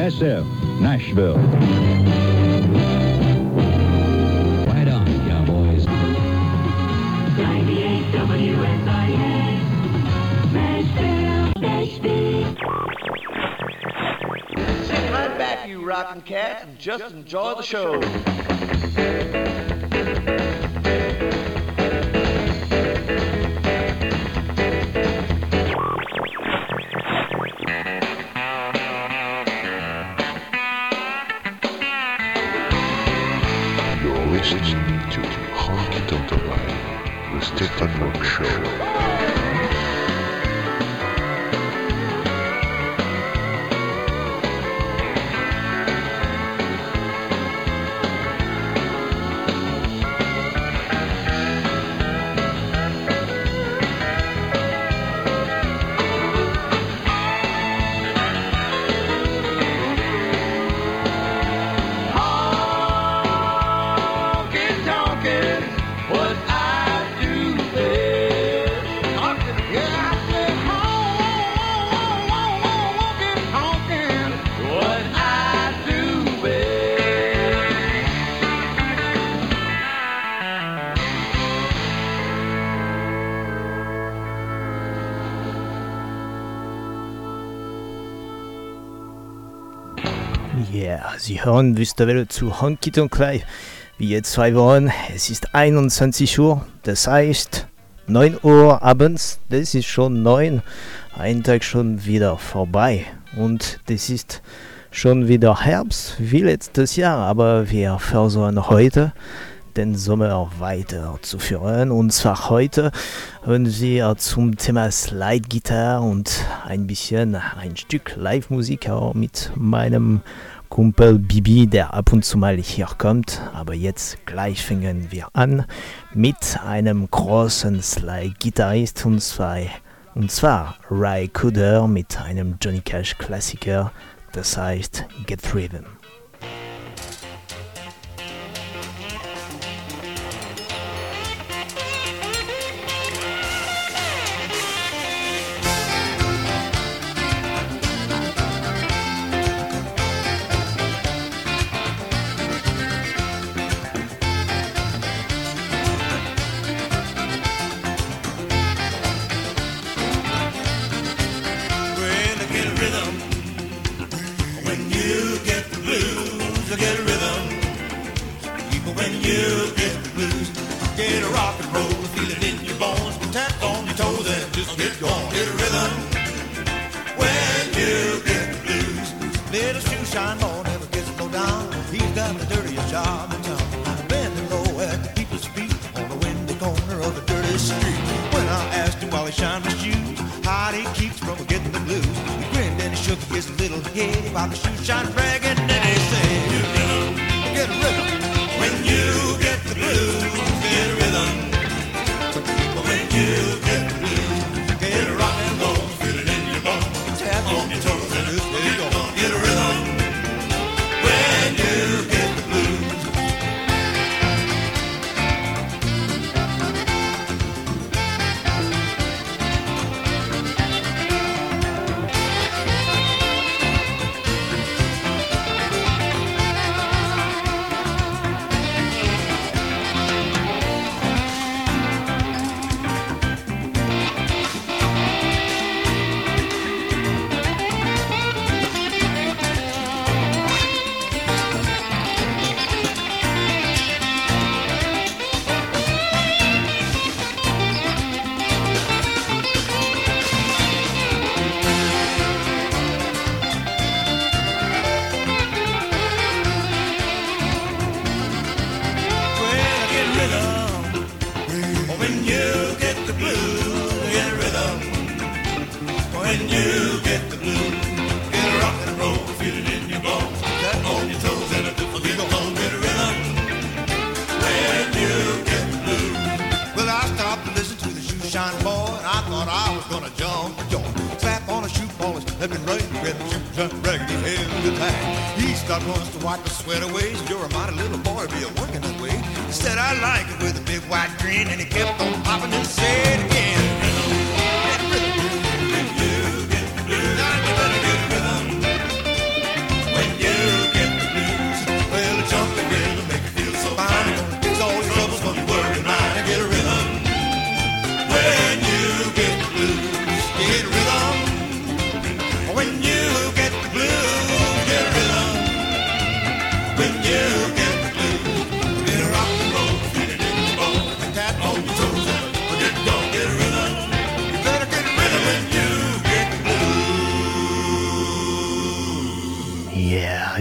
KSF, Nashville. Right on, cowboys. 98 WSIS, Nashville, Nashville. Sit right back, you rockin' cat, and just enjoy the show. Listening to Honky Tonk Live, the Stefan Rock Show. Yeah, Sie hören Wüstewelle zu Honky Tonk Live, wie jetzt 2 Wochen. Es ist 21 Uhr, das heißt 9 Uhr abends, das ist schon 9, ein Tag schon wieder vorbei. Und das ist schon wieder Herbst, wie letztes Jahr, aber wir versuchen heute den Sommer weiterzuführen. Und zwar heute hören wir zum Thema Slide Guitar und ein Stück Live-Musik auch mit meinem Kumpel Bibi, der ab und zu mal hier kommt. Aber jetzt gleich fangen wir an mit einem großen Slide-Gitarrist und zwar Ry Cooder mit einem Johnny Cash Klassiker, das heißt Get Rhythm.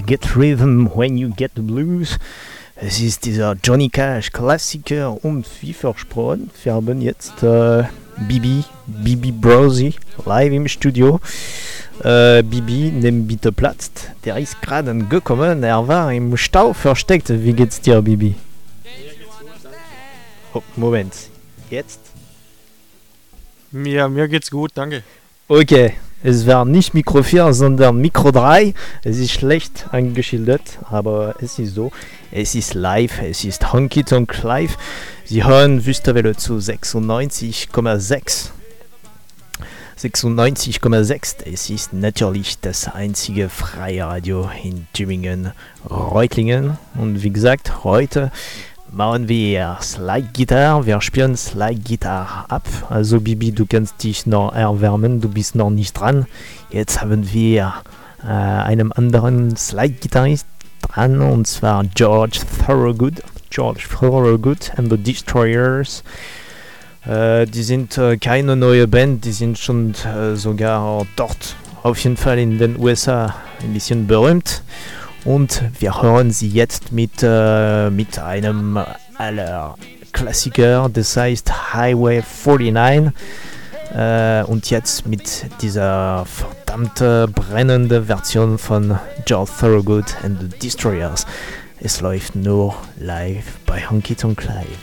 Get Rhythm When You Get the Blues. Es ist dieser Johnny Cash Klassiker und wie versprochen, wir haben jetzt Bibi Brosi live im Studio. Bibi, nimm bitte Platz. Der ist gerade gekommen, er war im Stau versteckt. Wie geht's dir, Bibi? Oh, Moment, jetzt? Mir geht's gut, danke. Okay, es war nicht Mikro 4, sondern Mikro 3. Es ist schlecht angeschildert, aber es ist so. Es ist live, es ist Honky Tonk Live. Sie hören Wüstewelle zu 96,6. 96,6. Es ist natürlich das einzige freie Radio in Tübingen-Reutlingen. Und wie gesagt, heute machen wir Slide-Gitarre. Wir spielen Slide-Gitarre ab. Also Bibi, du kannst dich noch erwärmen, du bist noch nicht dran. Jetzt haben wir einen anderen Slide-Gitarrist dran, und zwar George Thorogood and the Destroyers. Die sind keine neue Band, die sind schon sogar dort auf jeden Fall in den USA ein bisschen berühmt. Und wir hören sie jetzt mit einem aller Klassiker, das heißt Highway 49. Und jetzt mit dieser verdammte brennende Version von George Thorogood and the Destroyers. Es läuft nur live bei Honky Tonk Live.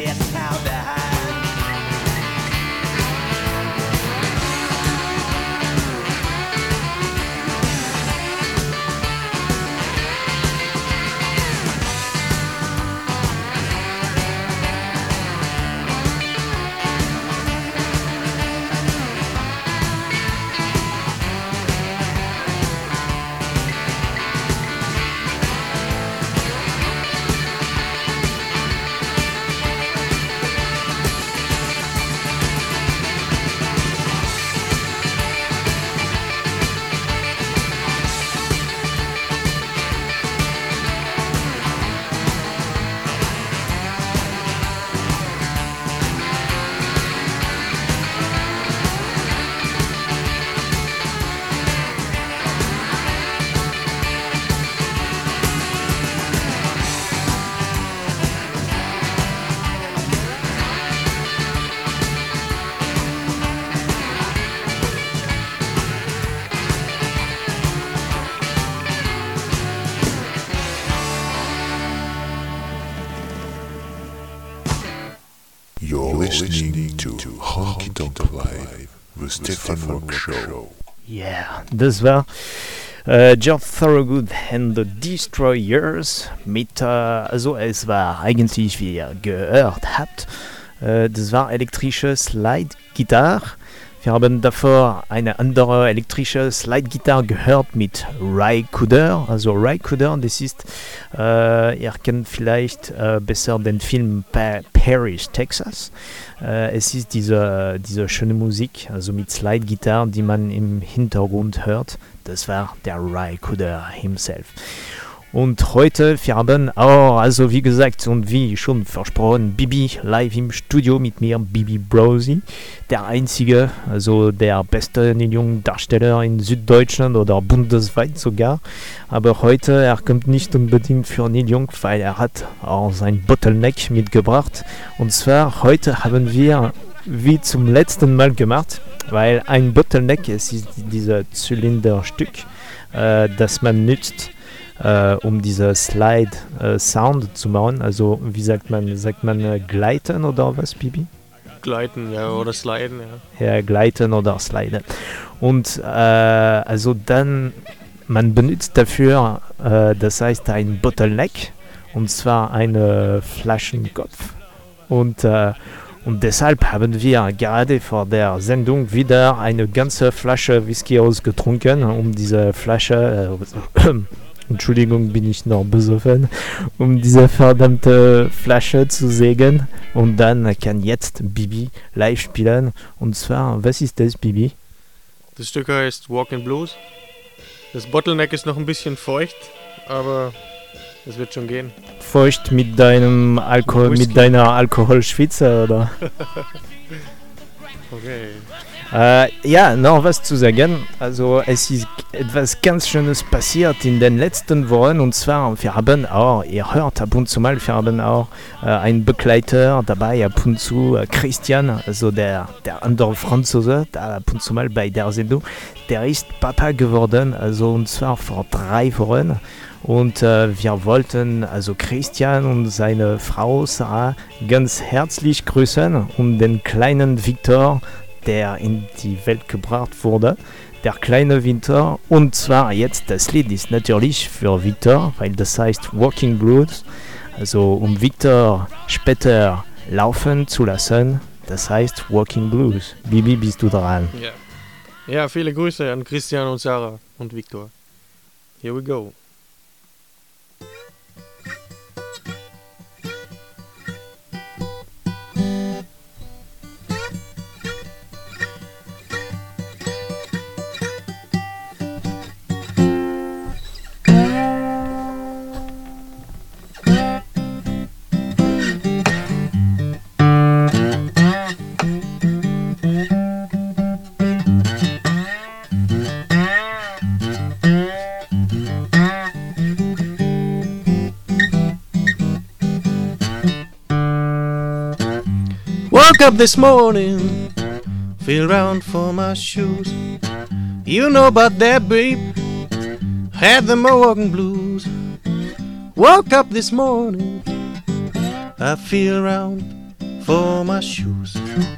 jetzt hau der Hand. You're listening to Honky Tonk Live, the Stefan Rock Show. Yeah, das war Geoff Thorogood and the Destroyers mit, also es war eigentlich, wie ihr gehört habt, das war elektrische Slide-Gitarre. Wir haben davor eine andere elektrische Slide-Gitarre gehört mit Ry Cooder. Also Ry Cooder, das ist, ihr kennt vielleicht besser den Film Paris, Texas. Es ist diese schöne Musik, also mit Slide-Gitarre, die man im Hintergrund hört. Das war der Ry Cooder himself. Und heute, wir haben auch, also wie gesagt und wie schon versprochen, Bibi live im Studio mit mir, Bibi Brosi, der einzige, also der beste Neil Young-Darsteller in Süddeutschland oder bundesweit sogar. Aber heute, er kommt nicht unbedingt für Neil Young, weil er hat auch sein Bottleneck mitgebracht. Und zwar, heute haben wir, wie zum letzten Mal gemacht, weil ein Bottleneck, es ist dieses Zylinderstück, das man nutzt, um diese Slide-Sound zu machen. Also, wie sagt man gleiten oder was, Bibi? Gleiten, ja, oder sliden, ja. Ja, gleiten oder sliden. Und also dann, man benutzt dafür, das heißt ein Bottleneck, und zwar einen Flaschenkopf. Und deshalb haben wir gerade vor der Sendung wieder eine ganze Flasche Whisky ausgetrunken, um diese Flasche, Entschuldigung, bin ich noch besoffen, um diese verdammte Flasche zu sägen. Und dann kann jetzt Bibi live spielen. Und zwar, was ist das, Bibi? Das Stück heißt Walking Blues. Das Bottleneck ist noch ein bisschen feucht, aber es wird schon gehen. Feucht mit deinem mit deiner Alkoholschwitze, oder? Okay. Ja, noch was zu sagen. Also es ist etwas ganz Schönes passiert in den letzten Wochen, und zwar, wir haben auch, ihr hört ab und zu mal, wir haben auch einen Begleiter dabei, ab und zu Christian, also der andere Franzose, da ab und zu mal bei der Sendung, der ist Papa geworden, also und zwar vor 3 Wochen. Und wir wollten also Christian und seine Frau Sarah ganz herzlich grüßen und den kleinen Victor, der in die Welt gebracht wurde, der kleine Victor. Und zwar jetzt, das Lied ist natürlich für Victor, weil das heißt Walking Blues, also um Victor später laufen zu lassen, das heißt Walking Blues. Bibi, bist du dran? Ja, viele Grüße an Christian und Sarah und Victor. Here we go. Woke up this morning, feel around for my shoes. You know about that, babe, had the walking blues. Woke up this morning, I feel around for my shoes.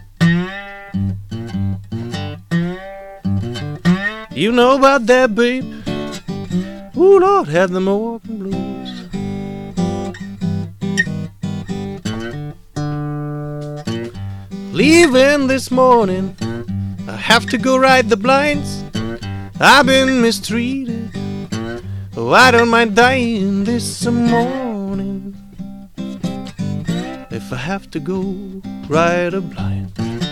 You know about that, babe? Ooh, Lord, had them a walking blues. Leaving this morning, I have to go ride the blinds. I've been mistreated. Oh, I don't mind dying this morning if I have to go ride a blind.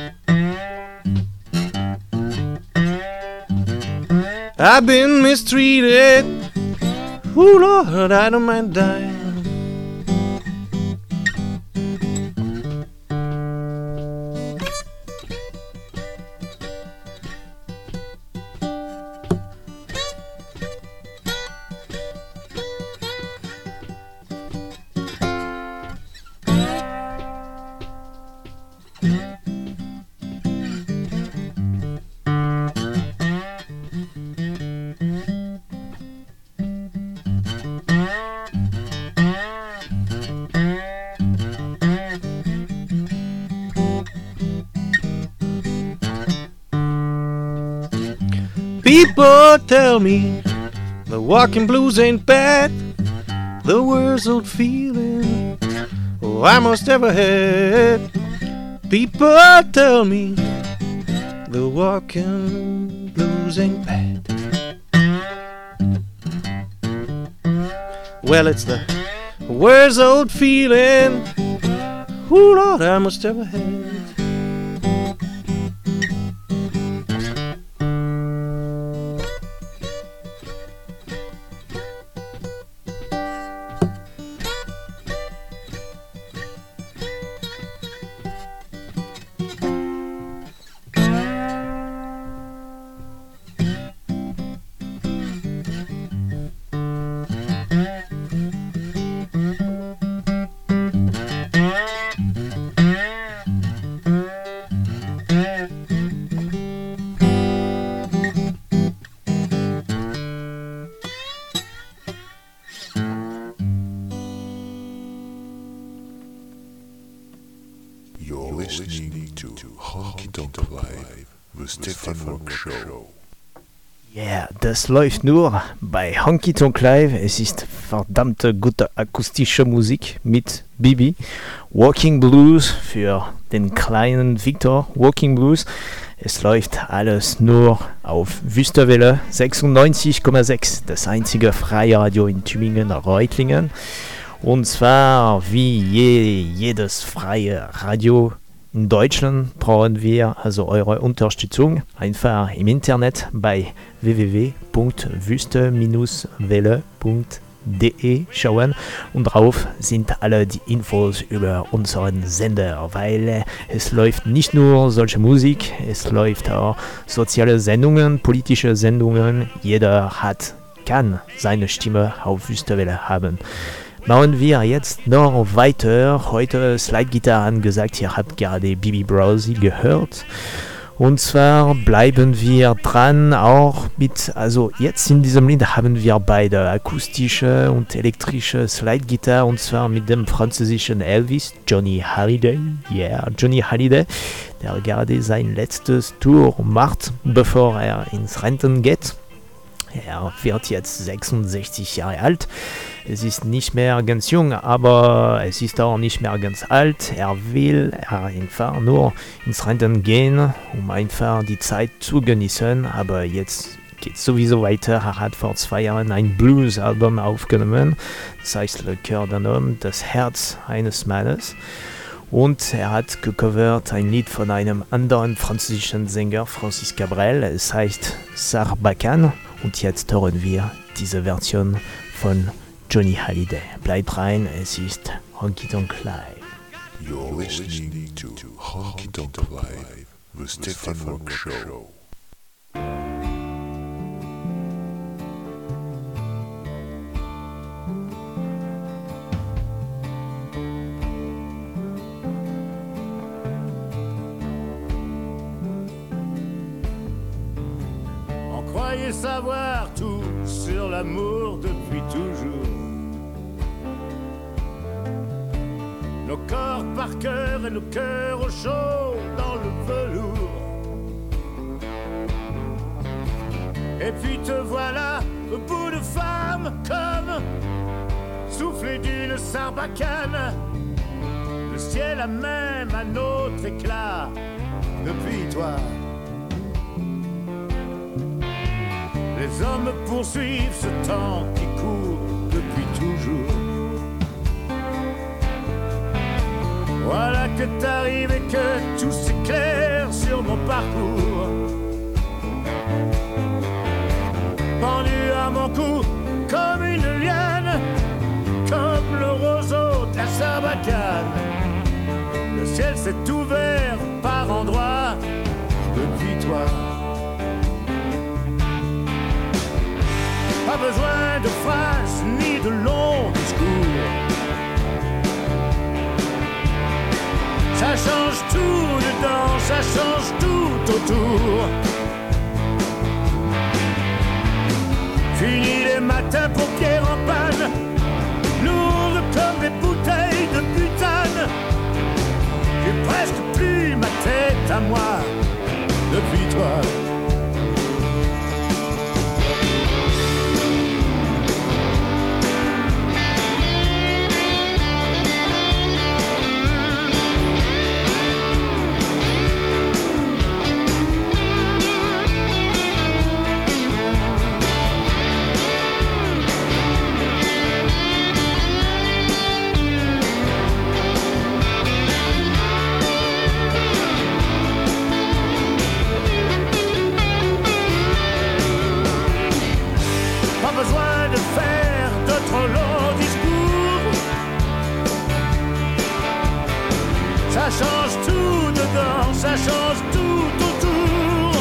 I've been mistreated. Ooh, Lord, I don't mind dying. People tell me the walking blues ain't bad. The worst old feeling I must ever had. People tell me the walking blues ain't bad. Well, it's the worst old feeling, ooh, Lord, I must ever had. You're listening to Honky Tonk Live, the Stefan Rock Show. Yeah, das läuft nur bei Honky Tonk Live. Es ist verdammte gute akustische Musik mit Bibi. Walking Blues für den kleinen Victor. Walking Blues. Es läuft alles nur auf Wüstewelle 96,6, das einzige freie Radio in Tübingen-Reutlingen. Und zwar wie jedes freie Radio in Deutschland brauchen wir also eure Unterstützung. Einfach im Internet bei www.wüste-welle.de schauen und drauf sind alle die Infos über unseren Sender, weil es läuft nicht nur solche Musik, es läuft auch soziale Sendungen, politische Sendungen. Jeder kann seine Stimme auf Wüstewelle haben. Machen wir jetzt noch weiter. Heute Slide-Gitarre angesagt. Ihr habt gerade Bibi Browsy gehört. Und zwar bleiben wir dran auch mit, also jetzt in diesem Lied haben wir beide akustische und elektrische Slide-Gitarre und zwar mit dem französischen Elvis, Johnny Hallyday. Yeah, Johnny Hallyday, der gerade sein letztes Tour macht, bevor er ins Renten geht. Er wird jetzt 66 Jahre alt. Es ist nicht mehr ganz jung, aber es ist auch nicht mehr ganz alt. Er will einfach nur ins Renten gehen, um einfach die Zeit zu genießen. Aber jetzt geht es sowieso weiter. Er hat vor 2 Jahren ein Blues-Album aufgenommen. Das heißt Le Cœur d'un Homme, das Herz eines Mannes. Und er hat gecovert ein Lied von einem anderen französischen Sänger, Francis Cabrel. Es heißt Sarbacane. Und jetzt hören wir diese Version von Johnny Hallyday. Bleibt rein, es ist Honky Tonk Live. You're listening to Honky Tonk Live, the Stefan Rock Show. Savoir tout sur l'amour depuis toujours. Nos corps par cœur et nos cœurs au chaud dans le velours. Et puis te voilà au bout de femme comme soufflé d'une sarbacane. Le ciel a même un autre éclat depuis toi. Les hommes poursuivent ce temps qui court depuis toujours. Voilà que t'arrives et que tout s'éclaire sur mon parcours. Pendu à mon cou comme une liane, comme le roseau de la sarbacane. Le ciel s'est ouvert par endroits depuis toi. Pas besoin de phrases ni de longs discours. Ça change tout dedans, ça change tout autour. Fini les matins paupières en panne, lourdes comme des bouteilles de butane. J'ai presque plus ma tête à moi depuis toi. Ça change tout dedans, ça change tout autour.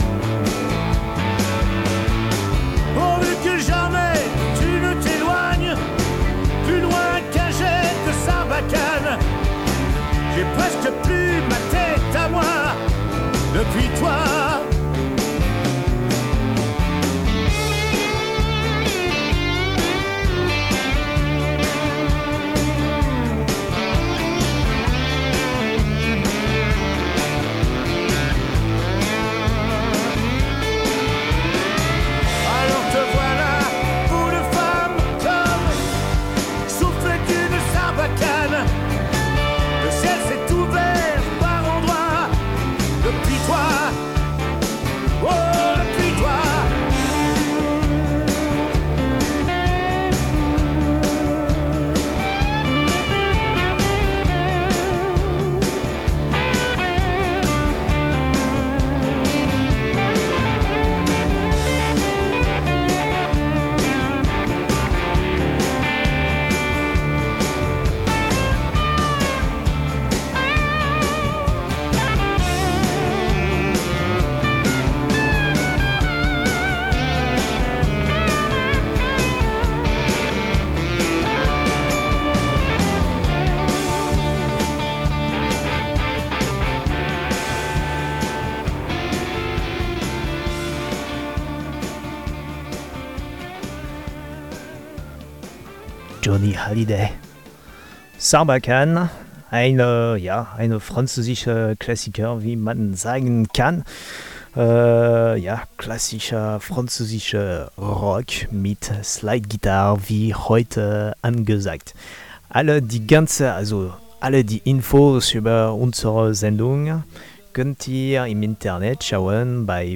Pourvu que jamais tu ne t'éloignes plus loin qu'un jet de sarbacane. J'ai presque plus ma tête à moi depuis toi. Johnny Hallyday. Sarbacane, eine französische Klassiker, wie man sagen kann. Klassischer französischer Rock mit Slide-Gitarre, wie heute angesagt. Alle die Infos über unsere Sendung könnt ihr im Internet schauen bei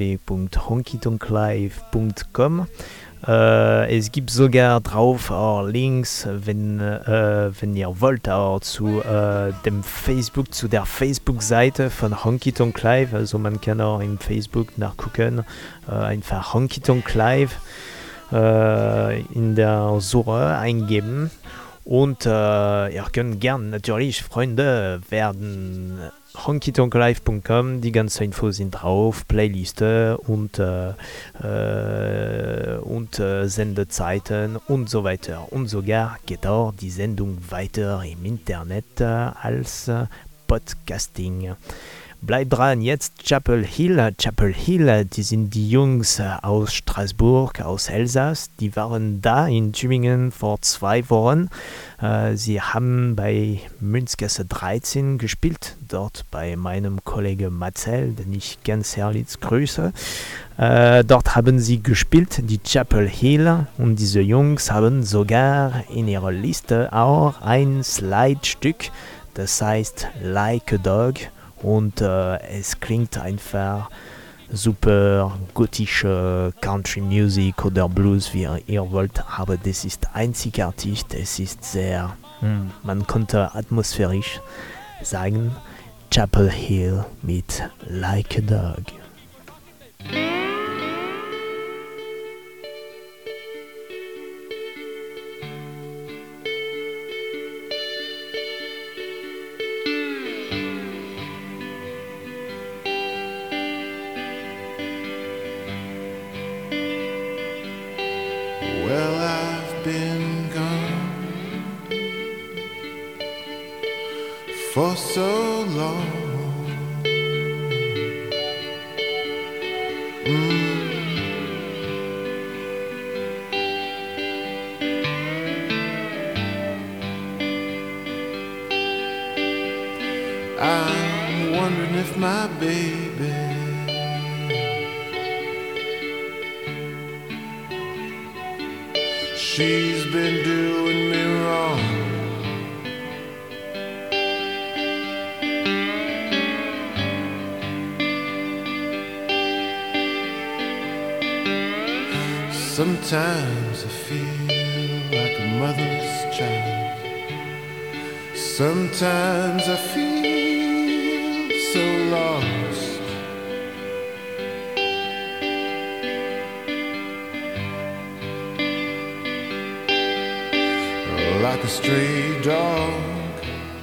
www.honkytonklive.com. Es gibt sogar drauf auch Links, wenn ihr wollt, auch zu der Facebook-Seite von Honky Tonk Live. Also man kann auch im Facebook nachgucken, einfach Honky Tonk Live in der Suche eingeben. Und ihr könnt gern natürlich Freunde werden. honkytonklive.com, die ganzen Infos sind drauf, Playliste und Sendezeiten und so weiter. Und sogar geht auch die Sendung weiter im Internet als Podcasting. Bleibt dran, jetzt Chapel Hill. Chapel Hill, die sind die Jungs aus Straßburg, aus Elsass. Die waren da in Tübingen vor 2 Wochen. Sie haben bei Münzgasse 13 gespielt, dort bei meinem Kollegen Marcel, den ich ganz herzlich grüße. Dort haben sie gespielt, die Chapel Hill, und diese Jungs haben sogar in ihrer Liste auch ein Slide-Stück, das heißt Like a Dog. Und es klingt einfach super gotische Country Music oder Blues, wie ihr wollt, aber das ist einzigartig, das ist sehr, man könnte atmosphärisch sagen, Chapel Hill mit Like a Dog. Well, I've been gone for so long. I'm wondering if my baby she's been doing me wrong. Sometimes I feel like a motherless child. Sometimes I feel so lost. Like a stray dog,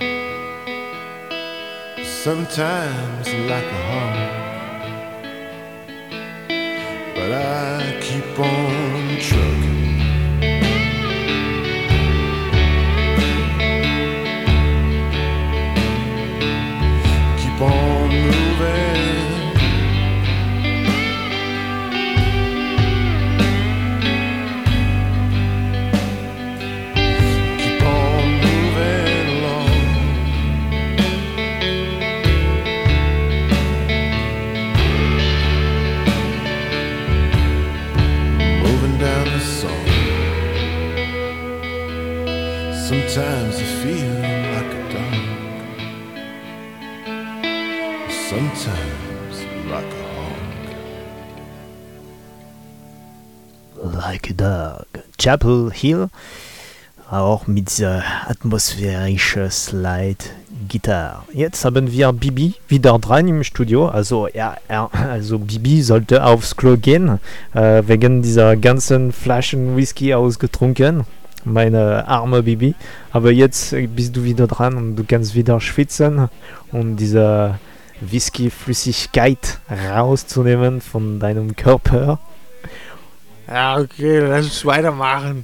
sometimes like a hawk, but I keep on trucking. Keep on moving. Sometimes I feel like a dog. Sometimes like a hawk. Like a Dog. Chapel Hill, auch mit dieser atmosphärischen Slide-Gitarre. Jetzt haben wir Bibi wieder dran im Studio. Also, also Bibi sollte aufs Klo gehen, wegen dieser ganzen Flaschen Whisky ausgetrunken. Meine arme Bibi. Aber jetzt bist du wieder dran und du kannst wieder schwitzen und diese Whisky-Flüssigkeit rauszunehmen von deinem Körper. Ja, okay, lass uns weitermachen.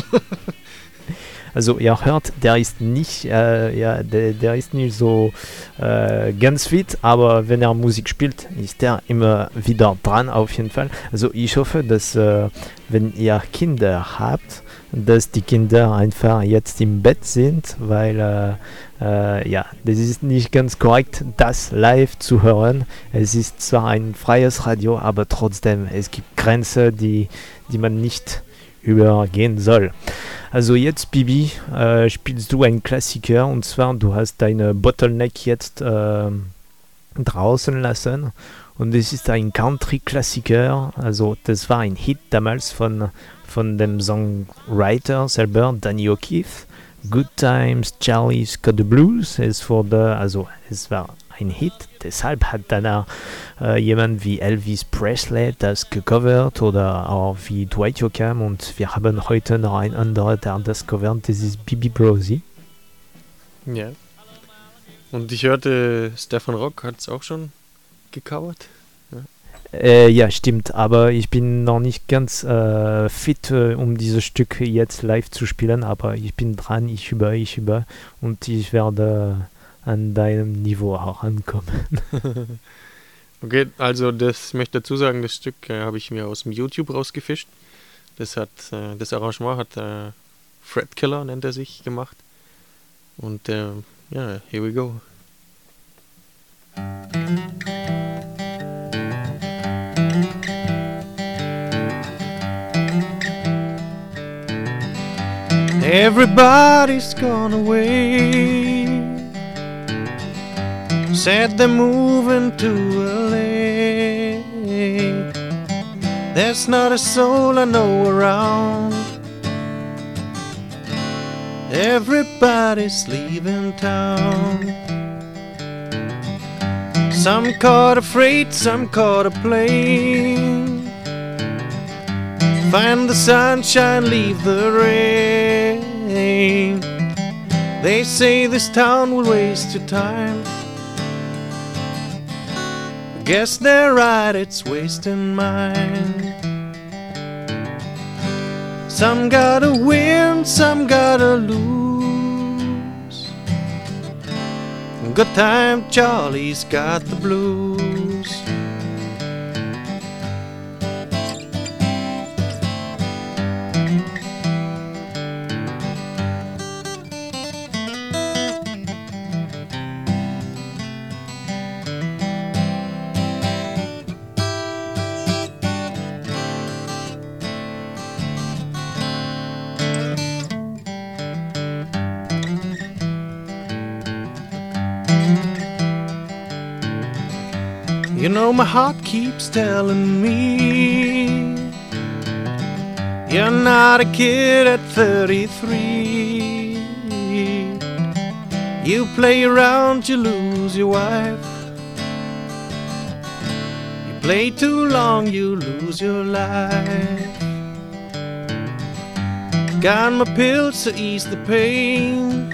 Also ihr hört, der ist nicht, der ist nicht so ganz fit, aber wenn er Musik spielt, ist er immer wieder dran auf jeden Fall. Also ich hoffe, dass wenn ihr Kinder habt, dass die Kinder einfach jetzt im Bett sind, weil das ist nicht ganz korrekt, das live zu hören. Es ist zwar ein freies Radio, aber trotzdem, es gibt Grenzen, die man nicht übergehen soll. Also jetzt, Bibi, spielst du einen Klassiker, und zwar, du hast deine Bottleneck jetzt draußen lassen, und es ist ein Country-Klassiker, also das war ein Hit damals von dem Songwriter selber, Danny O'Keefe. Good Times, Charlie's Got the Blues, es war ein Hit, deshalb hat danach jemand wie Elvis Presley das gecovert oder auch wie Dwight Yoakam, und wir haben heute noch ein anderer, der das covert, das ist Bibi Brosi. Ja. Und ich hörte, Stefan Rock hat es auch schon gecovert. Ja, stimmt, aber ich bin noch nicht ganz fit, um dieses Stück jetzt live zu spielen, aber ich bin dran, ich übe und ich werde an deinem Niveau auch ankommen. Okay, also ich möchte dazu sagen, das Stück habe ich mir aus dem YouTube rausgefischt. Das Arrangement hat Fred Killer, nennt er sich, gemacht. Und ja, here we go. Everybody's gone away. Said they're moving to LA. There's not a soul I know around. Everybody's leaving town. Some caught a freight, some caught a plane. Find the sunshine, leave the rain. They say this town will waste your time. Guess they're right, it's wasting mine. Some gotta win, some gotta lose. Good time, Charlie's got the blues. You know my heart keeps telling me you're not a kid at 33. You play around, you lose your wife. You play too long, you lose your life. Got my pills to ease the pain.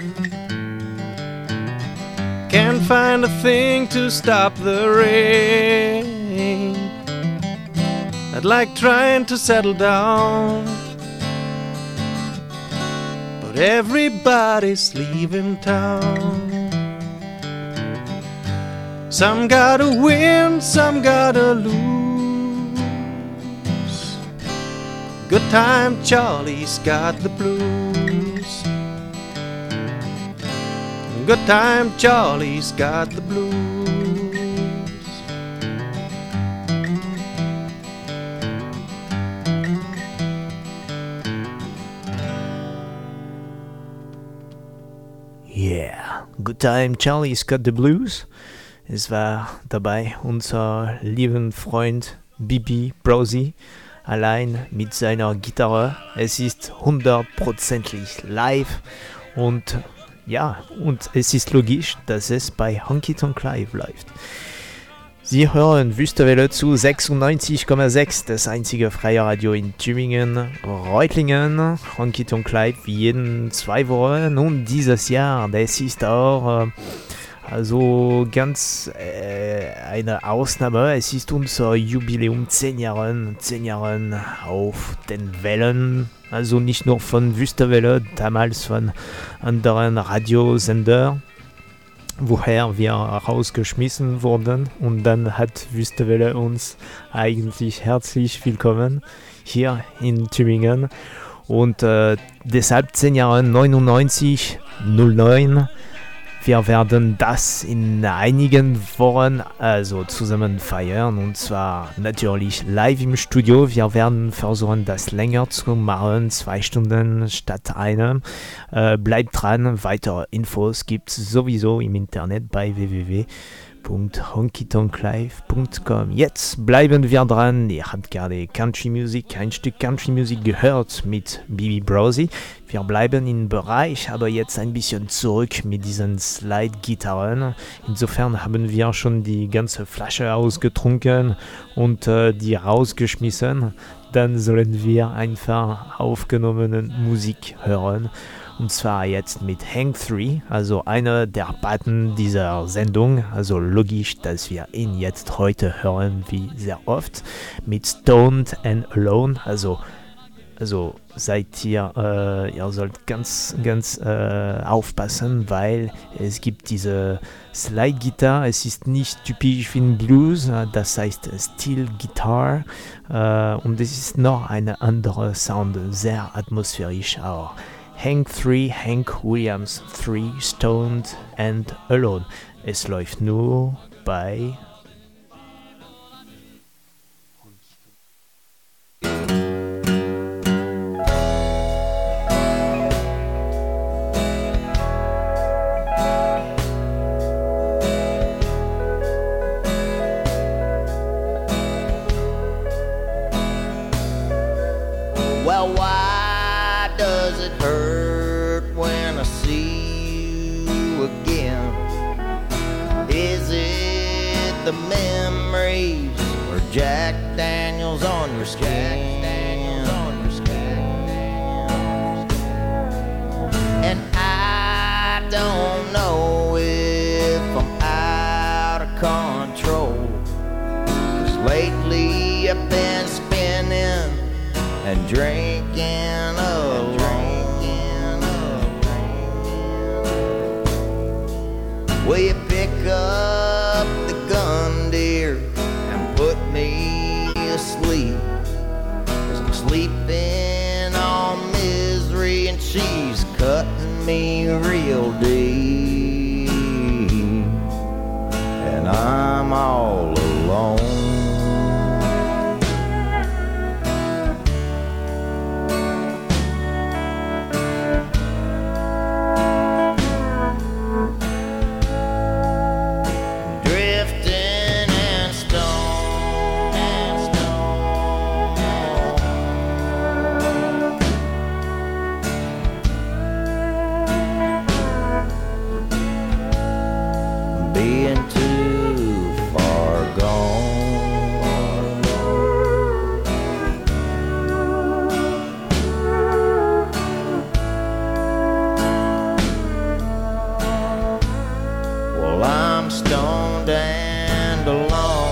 Can't find a thing to stop the rain. I'd like trying to settle down, but everybody's leaving town. Some gotta win, some gotta lose. Good time, Charlie's got the blues. Good time, Charlie's got the blues. Yeah, Good Time, Charlie's got the blues. Es war dabei unser lieben Freund Bibi Brosi, allein mit seiner Gitarre. Es ist 100% live und ja, und es ist logisch, dass es bei Honky Tonk Live läuft. Sie hören Wüstewelle zu 96,6, das einzige freie Radio in Tübingen, Reutlingen. Honky Tonk Live wie jeden 2 Wochen und dieses Jahr, das ist auch also ganz eine Ausnahme. Es ist unser Jubiläum 10 Jahre auf den Wellen. Also nicht nur von Wüstewelle, damals von anderen Radiosender, woher wir rausgeschmissen wurden. Und dann hat Wüstewelle uns eigentlich herzlich willkommen hier in Tübingen. Und deshalb 10 Jahre 99, 09. Wir werden das in einigen Wochen also zusammen feiern und zwar natürlich live im Studio. Wir werden versuchen, das länger zu machen, 2 Stunden statt einem. Bleibt dran, weitere Infos gibt es sowieso im Internet bei www.honkytonklive.com. Jetzt bleiben wir dran. Ihr habt gerade Country Music, ein Stück Country Music gehört mit Bibi Brosi. Wir bleiben im Bereich, aber jetzt ein bisschen zurück mit diesen Slide-Gitarren. Insofern haben wir schon die ganze Flasche ausgetrunken und die rausgeschmissen. Dann sollen wir einfach aufgenommene Musik hören. Und zwar jetzt mit Hank 3, also einer der Paten dieser Sendung. Also logisch, dass wir ihn jetzt heute hören, wie sehr oft. Mit Stoned and Alone, also Also seid ihr sollt ganz aufpassen, weil es gibt diese Slide-Gitarre, es ist nicht typisch wie ein Blues, das heißt Steel Guitar und es ist noch eine andere Sound, sehr atmosphärisch auch. Hank Williams 3, Stoned and Alone. Es läuft nur bei Well, why does it hurt when I see you again? Is it the memories or Jack Daniels on your skin? And I don't know if I'm out of control, 'cause lately I've been spinning and drinking alone. Will you pick up the gun, dear, and put me asleep? 'Cause I'm sleeping on misery and she's cutting me real deep, and I'm all alone. Being too far gone. Well, I'm stoned and alone.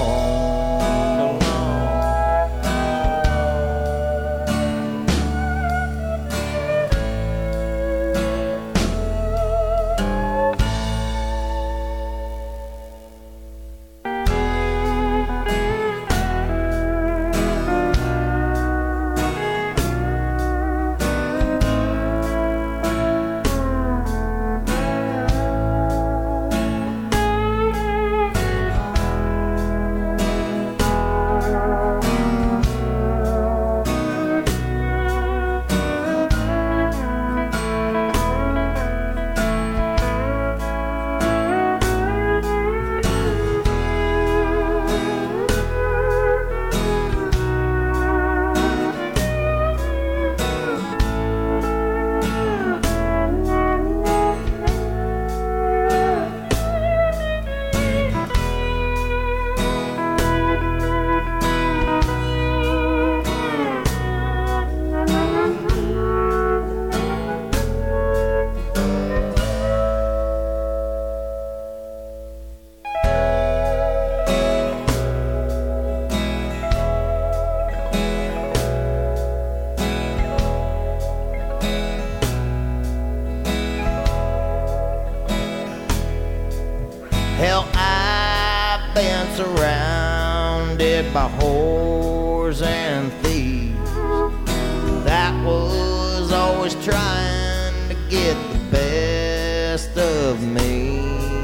Hell, I've been surrounded by whores and thieves that was always trying to get the best of me.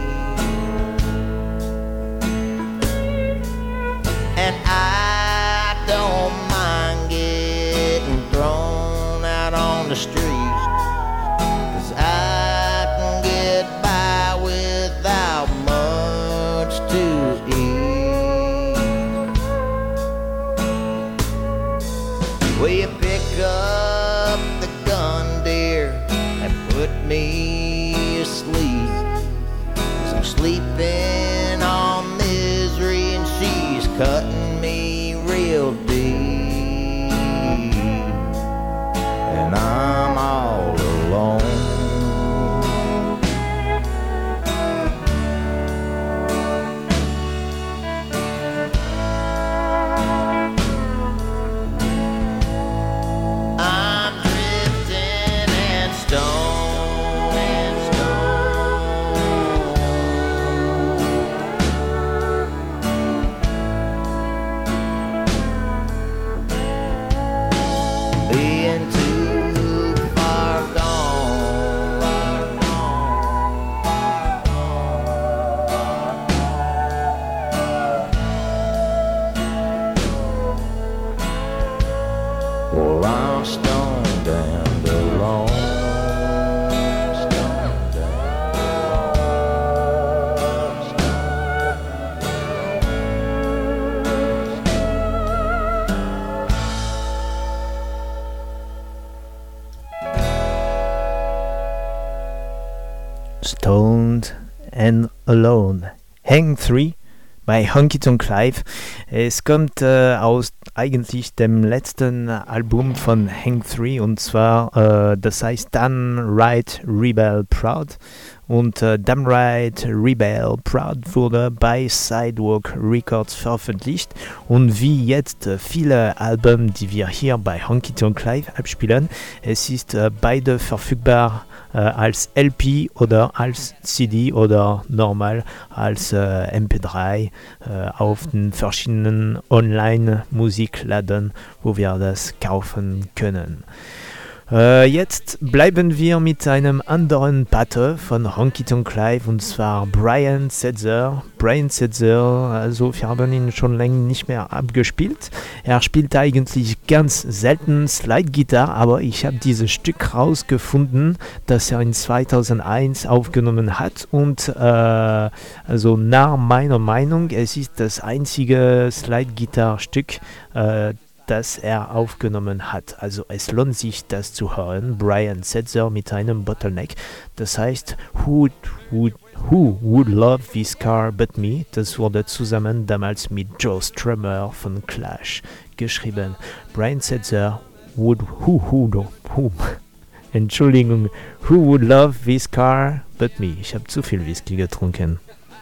And I don't mind getting thrown out on the street, 'cause I can get by without much to eat. Will you pick up the gun, dear, and put me asleep? Alone. Hang 3 bei Honky Tonk Live. Es kommt aus eigentlich dem letzten Album von Hang 3 und zwar das heißt Damn Right Rebel Proud und Damn Right Rebel Proud wurde bei Sidewalk Records veröffentlicht und wie jetzt viele Alben, die wir hier bei Honky Tonk Live abspielen, es ist beide verfügbar als LP oder als CD oder normal als MP3 auf den verschiedenen Online-Musikladen, wo wir das kaufen können. Jetzt bleiben wir mit einem anderen Pate von Honky Tonk Live und zwar Brian Setzer. Brian Setzer, also wir haben ihn schon länger nicht mehr abgespielt. Er spielt eigentlich ganz selten Slide-Gitarre, aber ich habe dieses Stück rausgefunden, das er in 2001 aufgenommen hat und also nach meiner Meinung, es ist das einzige Slide-Gitarre-Stück, das er aufgenommen hat. Also es lohnt sich, das zu hören. Brian Setzer mit einem Bottleneck. Das heißt, Who Would Love This Car But Me? Das wurde zusammen damals mit Joe Strummer von Clash geschrieben. Brian Setzer, Entschuldigung, Who Would Love This Car But Me? Ich habe zu viel Whisky getrunken.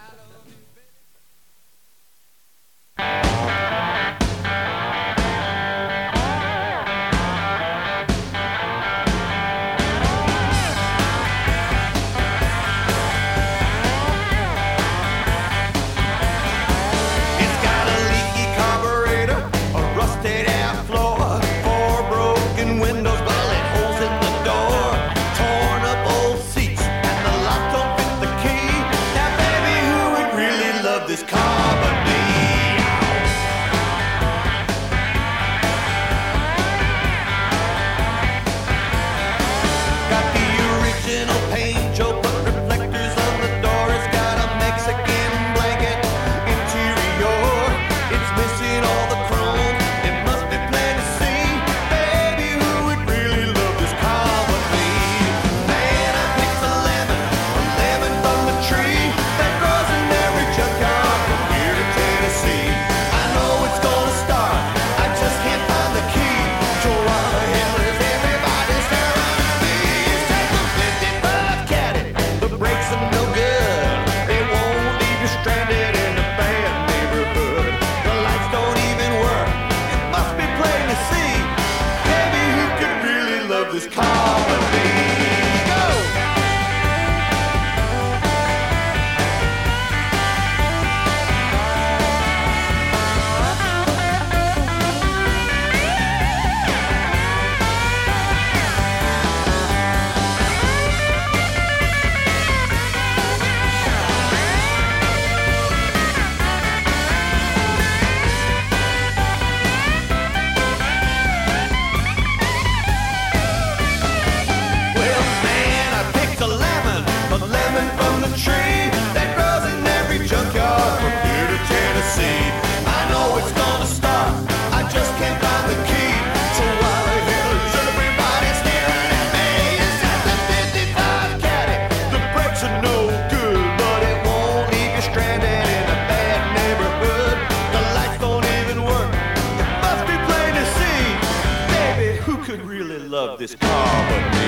This car but me.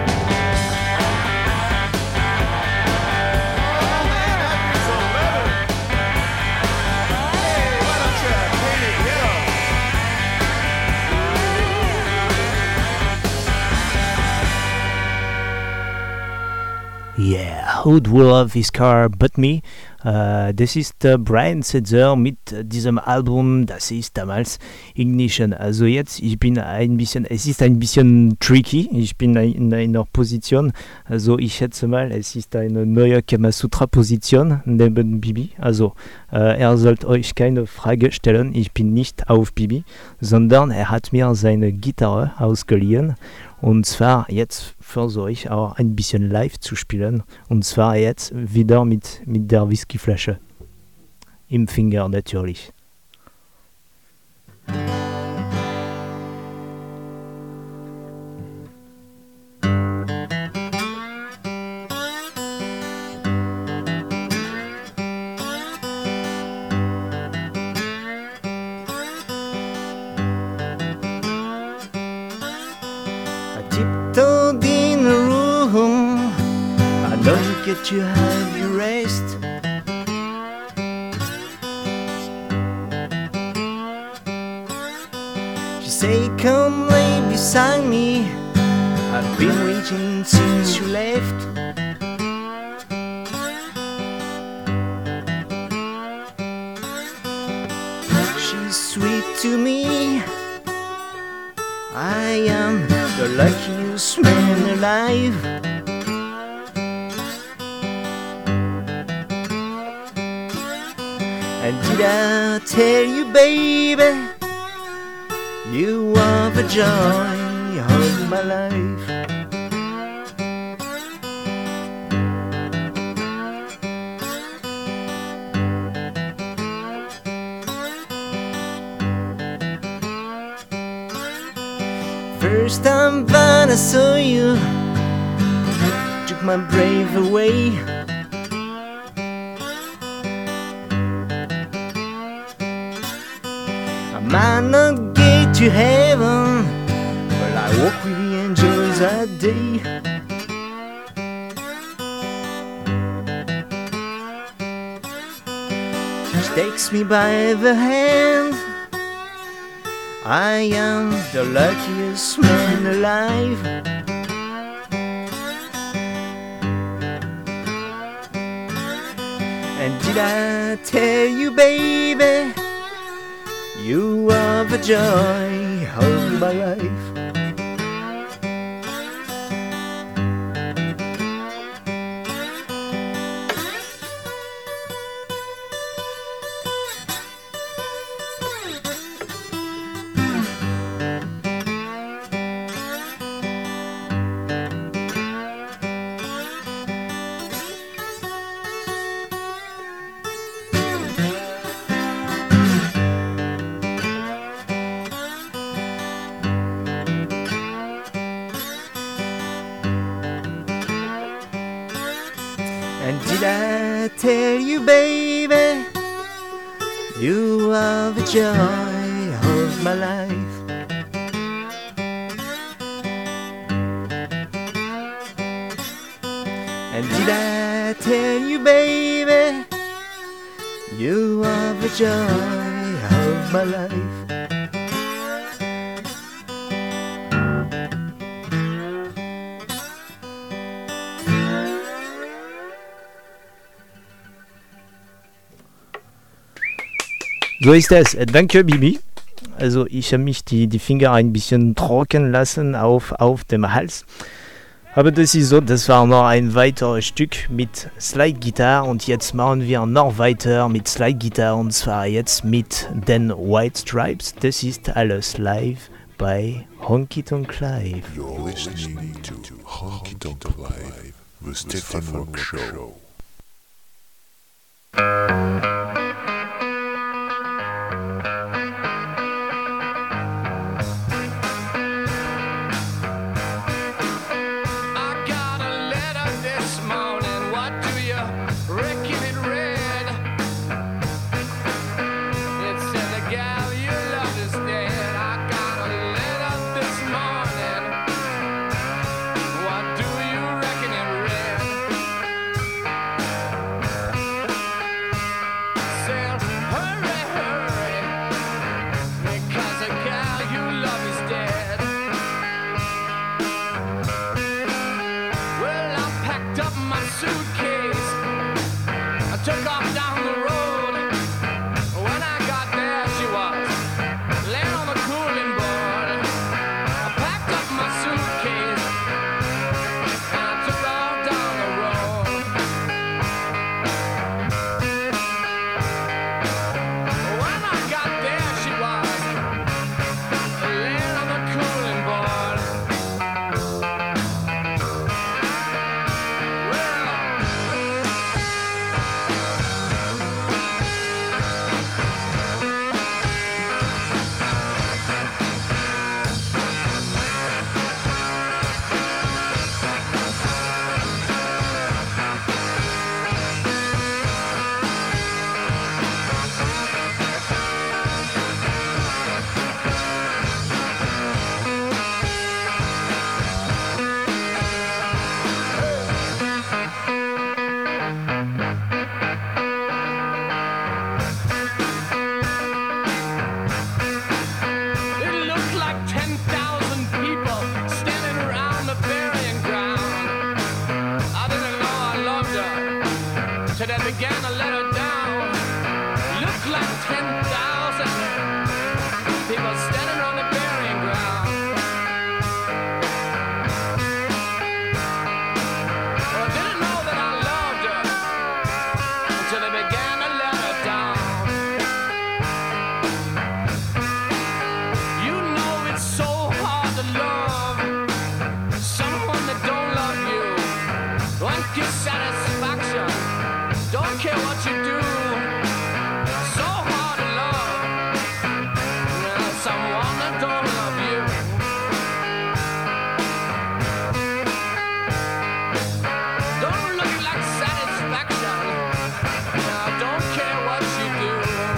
Oh man, I need some leather. Hey, why don't you paint it yellow? Yeah, who'd love this car but me? Das ist Brian Setzer mit diesem Album, das ist damals Ignition. Also jetzt, es ist ein bisschen tricky, ich bin in einer Position, also ich schätze mal, es ist eine neue Kamasutra-Position neben Bibi. Also er sollte euch keine Frage stellen, ich bin nicht auf Bibi, sondern er hat mir seine Gitarre ausgeliehen. Und zwar jetzt versuche ich auch ein bisschen live zu spielen. Und zwar jetzt wieder mit der Whiskyflasche. Im Finger natürlich. get to have your rest. She say, come lay beside me. I've been waiting since you left. She's sweet to me. I am the luckiest man alive. And did I tell you, baby, you are the joy of my life. First time that I saw you, took my breath away. I might not get to heaven, but I walk with the angels that day. She takes me by the hand. I am the luckiest man alive. And did I tell you, baby, you are the joy of my life. And did I tell you, baby, you are the joy of my life. And did I tell you, baby, you are the joy of my life. So ist es. Danke, Bibi. Also ich habe mich die Finger ein bisschen trocken lassen auf dem Hals. Aber das ist so, das war noch ein weiteres Stück mit Slide-Gitarre und jetzt machen wir noch weiter mit Slide-Gitarre und zwar jetzt mit den White Stripes. Das ist alles live bei Honky Tonk Clive. You're listening to Honky Tonk Live, the Stefan Rock Show. than 10,000 people standing on the burying ground. Well, I didn't know that I loved her until they began to let her down. You know it's so hard to love someone that don't love you. Won't give satisfaction, don't care what you do. So hard to love someone that don't love you. Don't look like satisfaction, don't care what you do.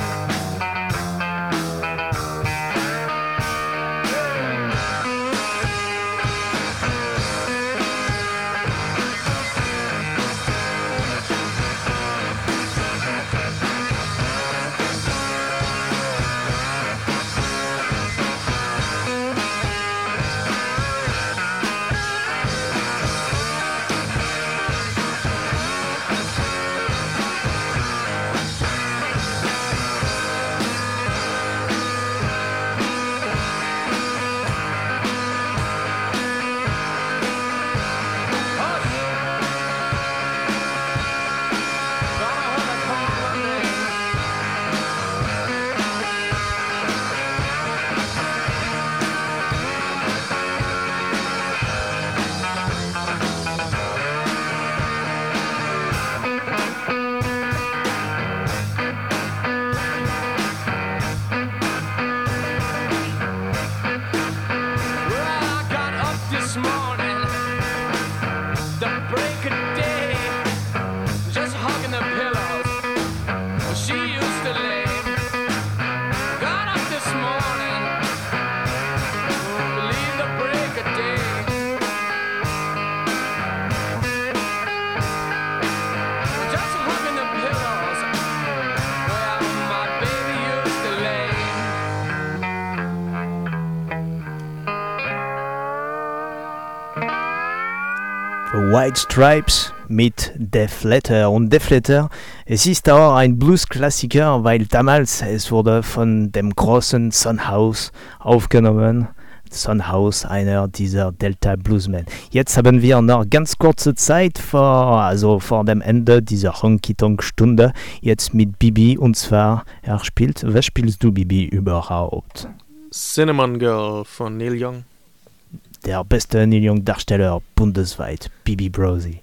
This morning, the break of day, just hugging the pillows where she used to lay. Got up this morning, believe the break of day. Just hugging the pillows where my baby used to lay. The White Stripes mit Def Letter. Und Def Letter, es ist auch ein Blues-Klassiker, weil damals es wurde von dem großen Son House aufgenommen. Son House, einer dieser Delta Bluesmen. Jetzt haben wir noch ganz kurze Zeit vor dem Ende dieser Honky-Tonk-Stunde. Jetzt mit Bibi, und zwar, was spielst du, Bibi, überhaupt? Cinnamon Girl von Neil Young. Der beste Neil Young-Darsteller bundesweit, Bibi Brosi.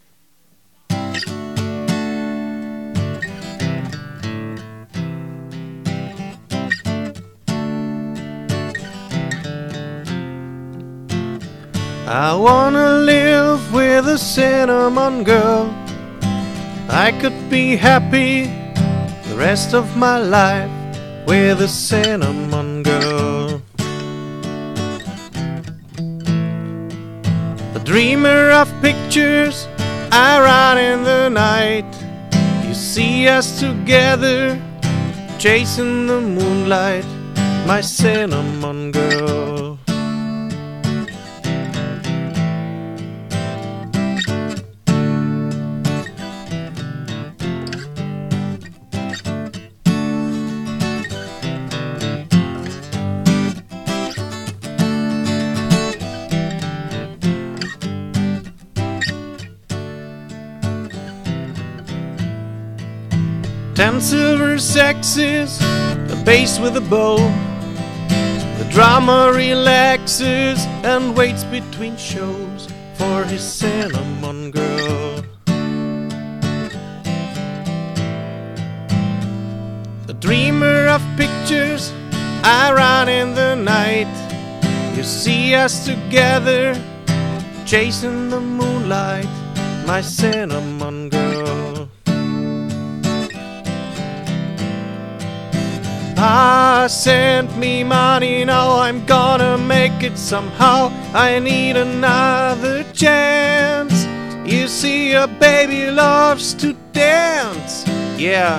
I wanna live with a cinnamon girl. I could be happy the rest of my life with a cinnamon girl. The dreamer of pictures I write in the night. You see us together, chasing the moonlight, my cinnamon girl. Ten silver sexes, a bass with a bow. The drama relaxes and waits between shows for his cinnamon girl. The dreamer of pictures I write in the night. You see us together, chasing the moonlight, my cinnamon girl. Pa sent me money, now I'm gonna make it somehow. I need another chance. You see, a baby loves to dance. Yeah.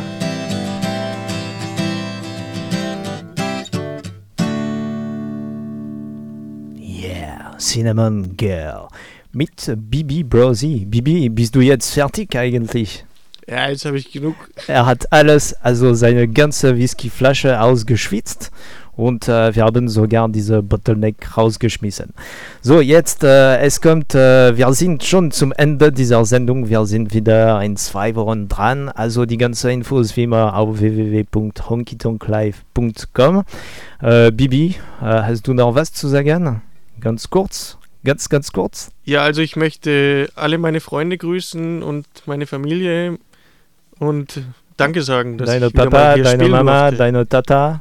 Yeah, Cinnamon Girl mit Bibi Brosi. Bibi, bist du jetzt fertig eigentlich? Ja, jetzt habe ich genug. Er hat alles, also seine ganze Whiskyflasche ausgeschwitzt und wir haben sogar diese Bottleneck rausgeschmissen. So, jetzt, es kommt, wir sind schon zum Ende dieser Sendung, wir sind wieder in 2 Wochen dran, also die ganzen Infos wie immer auf www.honkytonklive.com. Bibi, hast du noch was zu sagen? Ganz kurz? Ganz kurz? Ja, also ich möchte alle meine Freunde grüßen und meine Familie und Danke sagen, dass deine ich wieder Papa, mal hier deine spielen Mama, durfte. deine Tata.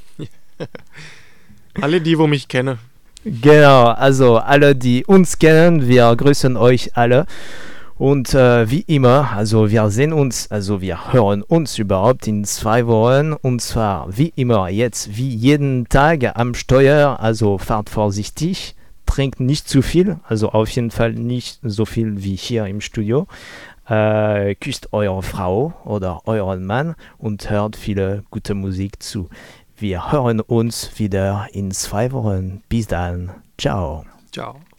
Alle, die wo mich kennen. Genau, also alle, die uns kennen, wir grüßen euch alle. Und wie immer, also wir sehen uns, also wir hören uns überhaupt in 2 Wochen. Und zwar wie immer jetzt, wie jeden Tag am Steuer, also fahrt vorsichtig, trinkt nicht zu viel, also auf jeden Fall nicht so viel wie hier im Studio. Küsst eure Frau oder euren Mann und hört viele gute Musik zu. Wir hören uns wieder in 2 Wochen. Bis dann. Ciao. Ciao.